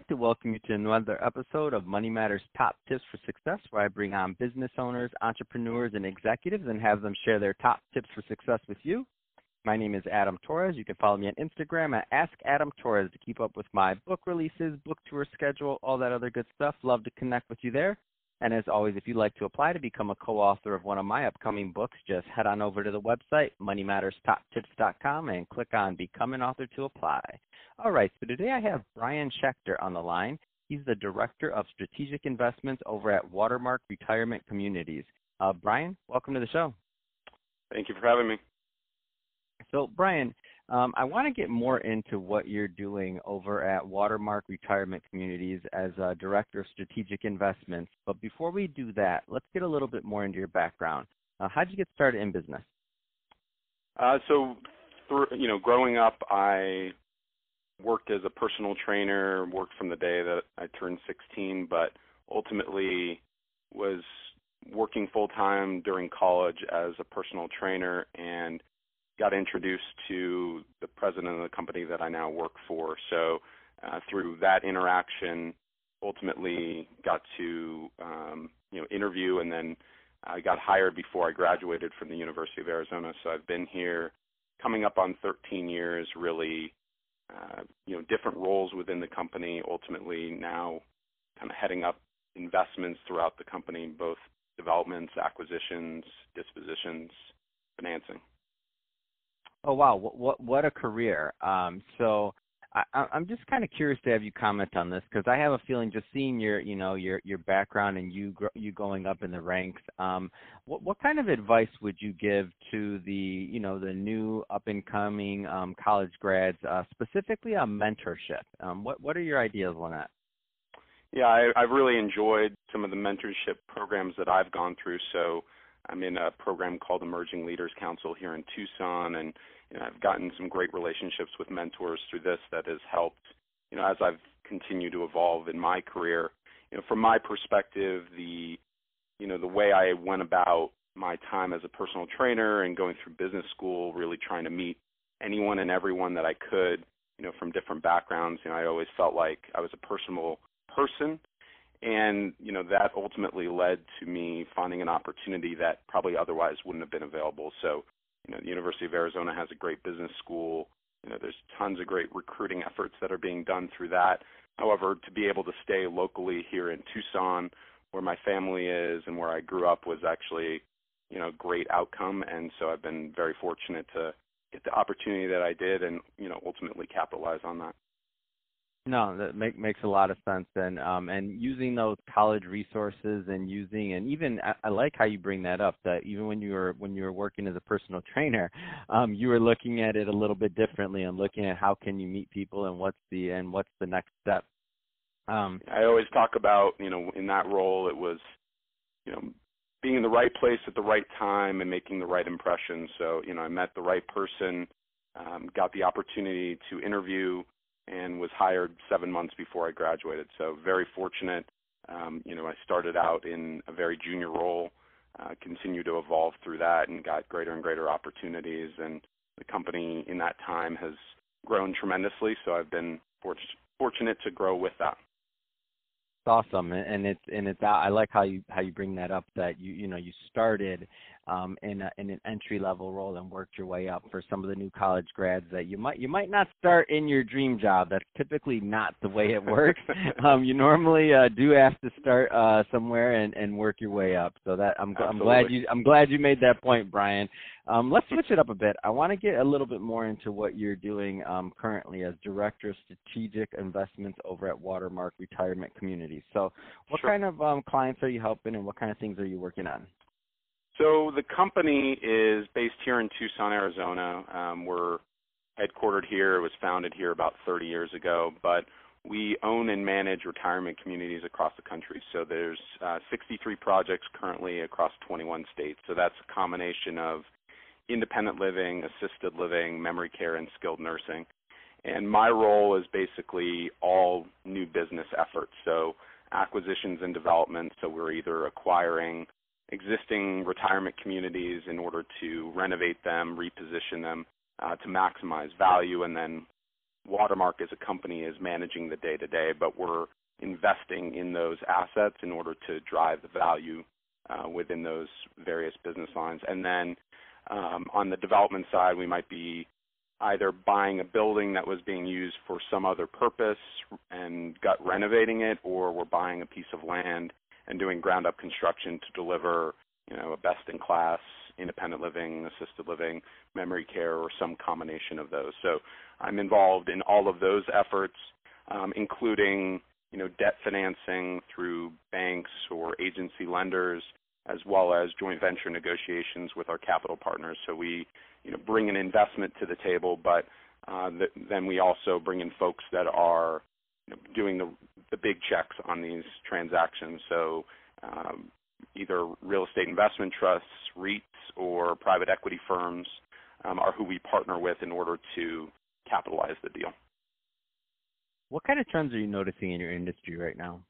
like to welcome you to another episode of Money Matters Top Tips for Success, where I bring on business owners, entrepreneurs, and executives and have them share their top tips for success with you. My name is Adam Torres. You can follow me on Instagram at AskAdamTorres to keep up with my book releases, book tour schedule, all that other good stuff. Love to connect with you there. And as always, if you'd like to apply to become a co-author of one of my upcoming books, just head on over to the website, moneymatterstoptips.com, and click on Become an Author to apply. All right, so today I have Brian Schechter on the line. He's the Director of Strategic Investments over at Watermark Retirement Communities. Brian, welcome to the show. Thank you for having me. So, Brian, I want to get more into what you're doing over at Watermark Retirement Communities as a Director of Strategic Investments. But before we do that, let's get a little bit more into your background. How did you get started in business? Growing up, I worked as a personal trainer, worked from the day that I turned 16, but ultimately was working full-time during college as a personal trainer and got introduced to the president of the company that I now work for. So through that interaction, ultimately got to interview, and then I got hired before I graduated from the University of Arizona. So I've been here coming up on 13 years, really, different roles within the company, ultimately now kind of heading up investments throughout the company, both developments, acquisitions, dispositions, financing. Oh, wow. What a career. So I'm just kind of curious to have you comment on this, because I have a feeling, just seeing your background and you going up in the ranks, what kind of advice would you give to the new up and coming college grads, specifically on mentorship? What are your ideas on that? Yeah, I've really enjoyed some of the mentorship programs that I've gone through. So I'm in a program called Emerging Leaders Council here in Tucson, and I've gotten some great relationships with mentors through this that has helped, as I've continued to evolve in my career. From my perspective, the way I went about my time as a personal trainer and going through business school, really trying to meet anyone and everyone that I could, from different backgrounds. I always felt like I was a personal person. And, that ultimately led to me finding an opportunity that probably otherwise wouldn't have been available. So, the University of Arizona has a great business school. There's tons of great recruiting efforts that are being done through that. However, to be able to stay locally here in Tucson, where my family is and where I grew up, was actually, a great outcome. And so I've been very fortunate to get the opportunity that I did and, ultimately capitalize on that. No, that makes a lot of sense, and using those college resources and even I like how you bring that up, that even when you were working as a personal trainer, you were looking at it a little bit differently and looking at how can you meet people and what's the next step. I always talk about, in that role, it was, being in the right place at the right time and making the right impression. So, I met the right person, got the opportunity to interview, and was hired 7 months before I graduated. So very fortunate. I started out in a very junior role, continued to evolve through that, and got greater and greater opportunities. And the company in that time has grown tremendously. So I've been fortunate to grow with that. It's awesome, and it's I like how you bring that up, that you started in an entry level role and worked your way up. For some of the new college grads, that you might not start in your dream job. That's typically not the way it works. You normally do have to start somewhere and work your way up. So that I'm glad you made that point, Brian. Let's switch it up a bit. I want to get a little bit more into what you're doing currently as Director of Strategic Investments over at Watermark Retirement Communities. So what kind of clients are you helping, and what kind of things are you working on? So the company is based here in Tucson, Arizona. We're headquartered here. It was founded here about 30 years ago, but we own and manage retirement communities across the country. So there's 63 projects currently across 21 states. So that's a combination of independent living, assisted living, memory care, and skilled nursing. And my role is basically all new business efforts, so acquisitions and development. So we're either acquiring existing retirement communities in order to renovate them, reposition them to maximize value, and then Watermark as a company is managing the day-to-day, but we're investing in those assets in order to drive the value within those various business lines. And then on the development side, we might be either buying a building that was being used for some other purpose and gut renovating it, or we're buying a piece of land and doing ground-up construction to deliver, a best-in-class independent living, assisted living, memory care, or some combination of those. So I'm involved in all of those efforts, including, debt financing through banks or agency lenders, as well as joint venture negotiations with our capital partners. So we, bring an investment to the table, but then we also bring in folks that are doing the big checks on these transactions. So either real estate investment trusts, REITs, or private equity firms are who we partner with in order to capitalize the deal. What kind of trends are you noticing in your industry right now?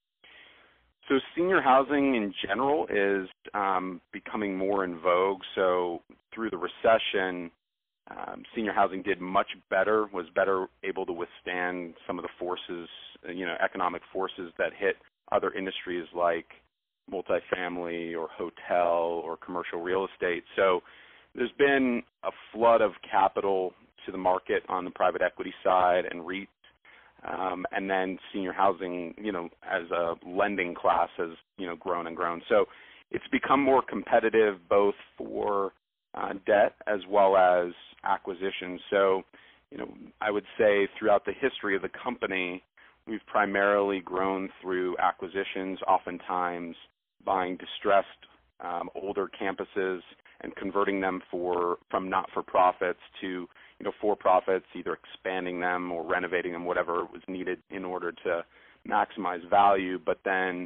So senior housing in general is becoming more in vogue. So through the recession, senior housing did much better, was better able to withstand some of the forces, economic forces that hit other industries like multifamily or hotel or commercial real estate. So there's been a flood of capital to the market on the private equity side and REITs. And then senior housing, as a lending class has, grown and grown. So it's become more competitive both for debt as well as acquisition. So, I would say throughout the history of the company, we've primarily grown through acquisitions, oftentimes buying distressed older campuses and converting them from not-for-profits to for-profits, either expanding them or renovating them, whatever was needed in order to maximize value. But then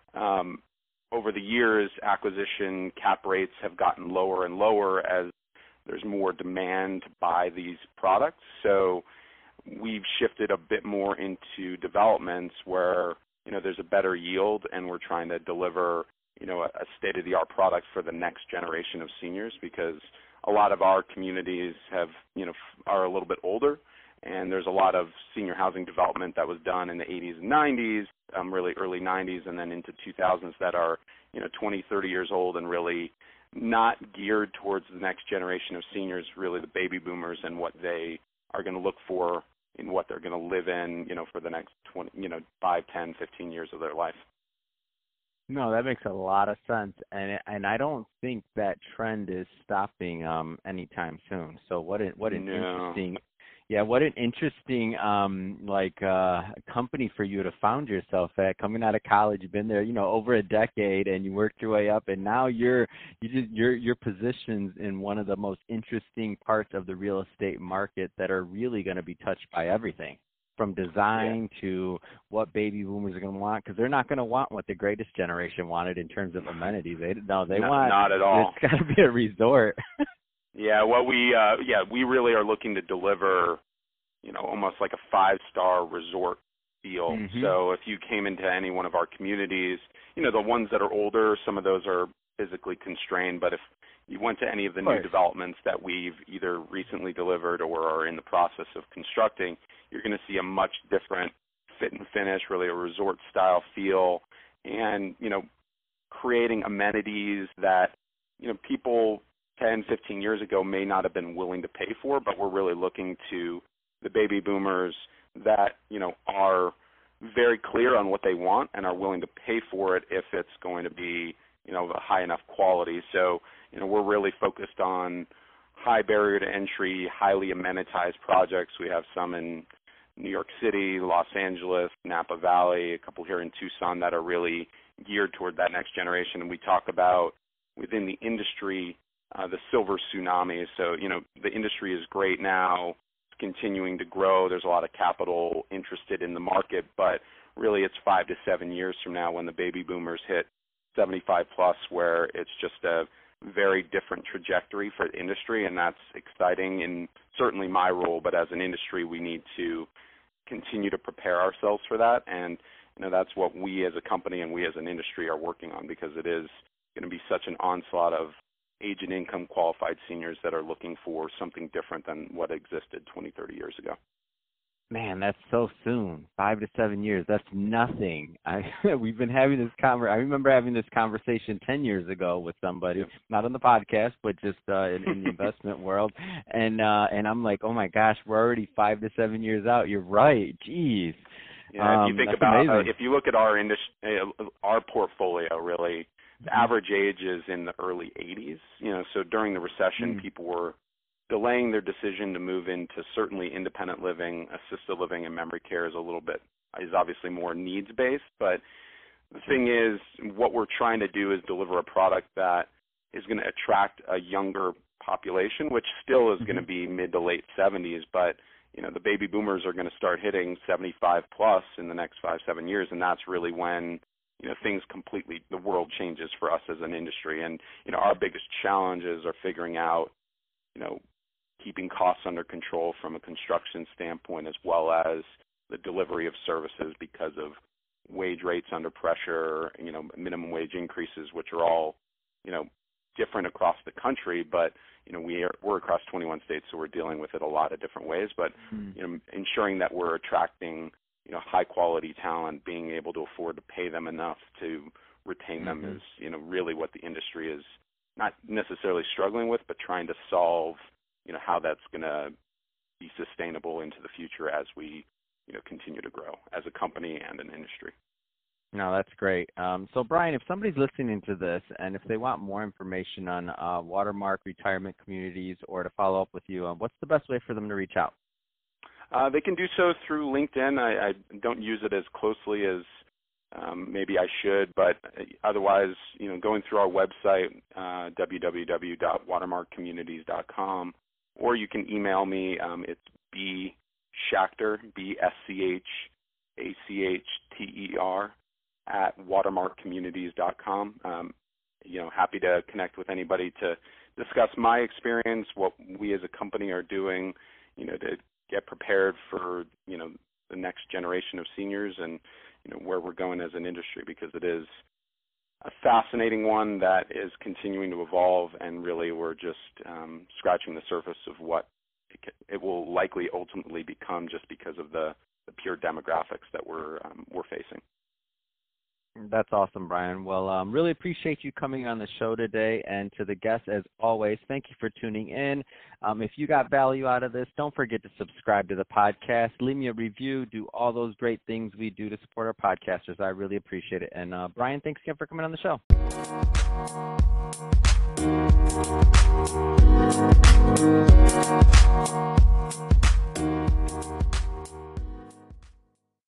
over the years, acquisition cap rates have gotten lower and lower as there's more demand to buy these products. So we've shifted a bit more into developments where, there's a better yield and we're trying to deliver, a state-of-the-art product for the next generation of seniors, because a lot of our communities are a little bit older, and there's a lot of senior housing development that was done in the 80s and 90s, really early 90s, and then into 2000s that are 20, 30 years old and really not geared towards the next generation of seniors, really the baby boomers and what they are going to look for in what they're going to live in, for the next 20, 5, 10, 15 years of their life. No, that makes a lot of sense, and I don't think that trend is stopping anytime soon. So what an interesting company for you to found yourself at. Coming out of college, you've been there, over a decade, and you worked your way up, and now you're positioned in one of the most interesting parts of the real estate market that are really going to be touched by everything, from design to what baby boomers are going to want, because they're not going to want what the greatest generation wanted in terms of amenities. They want not at all. It's got to be a resort. Yeah, what we really are looking to deliver, almost like a 5-star resort feel. Mm-hmm. So if you came into any one of our communities, the ones that are older, some of those are physically constrained, but if you went to any of the new developments that we've either recently delivered or are in the process of constructing, you're going to see a much different fit and finish, really a resort-style feel, and, creating amenities that, people 10, 15 years ago may not have been willing to pay for, but we're really looking to the baby boomers that, are very clear on what they want and are willing to pay for it if it's going to be, a high enough quality. So, we're really focused on high barrier to entry, highly amenitized projects. We have some in New York City, Los Angeles, Napa Valley, a couple here in Tucson that are really geared toward that next generation. And we talk about within the industry, the silver tsunami. So, the industry is great now. It's continuing to grow. There's a lot of capital interested in the market, but really it's 5 to 7 years from now when the baby boomers hit 75 plus, where it's just a very different trajectory for the industry, and that's exciting in certainly my role, but as an industry we need to continue to prepare ourselves for that, and that's what we as a company and we as an industry are working on, because it is going to be such an onslaught of age and income qualified seniors that are looking for something different than what existed 20, 30 years ago. Man, that's so soon. 5 to 7 years. That's nothing. We've been having this I remember having this conversation 10 years ago with somebody, Yep. not on the podcast, but just in the investment world. And I'm like, oh my gosh, we're already 5 to 7 years out. You're right. Jeez. Yeah, if you think That's about, amazing. if you look at our portfolio, really, the average age is in the early 80s. So during the recession, people were delaying their decision to move into certainly independent living, assisted living, and memory care is obviously more needs based. But the thing is, what we're trying to do is deliver a product that is going to attract a younger population, which still is going to be mid to late 70s, but the baby boomers are going to start hitting 75 plus in the next 5-7 years, and that's really when the world changes for us as an industry. And our biggest challenges are figuring out keeping costs under control from a construction standpoint, as well as the delivery of services because of wage rates under pressure, minimum wage increases, which are all different across the country, but we're across 21 states, so we're dealing with it a lot of different ways. But ensuring that we're attracting high quality talent, being able to afford to pay them enough to retain them is really what the industry is not necessarily struggling with, but trying to solve how that's going to be sustainable into the future as we continue to grow as a company and an industry. No, that's great. So, Brian, if somebody's listening to this and if they want more information on Watermark Retirement Communities or to follow up with you, what's the best way for them to reach out? They can do so through LinkedIn. I don't use it as closely as maybe I should, but otherwise, going through our website, www.watermarkcommunities.com, or you can email me. It's bschachter, BSCHACHTER, @watermarkcommunities.com. Happy to connect with anybody to discuss my experience, what we as a company are doing, to get prepared for, the next generation of seniors and, where we're going as an industry, because it is a fascinating one that is continuing to evolve, and really we're just scratching the surface of what it will likely ultimately become, just because of the pure demographics that we're facing. That's awesome, Brian. Well, really appreciate you coming on the show today. And to the guests, as always, thank you for tuning in. If you got value out of this, don't forget to subscribe to the podcast, leave me a review, do all those great things we do to support our podcasters. I really appreciate it. And Brian, thanks again for coming on the show.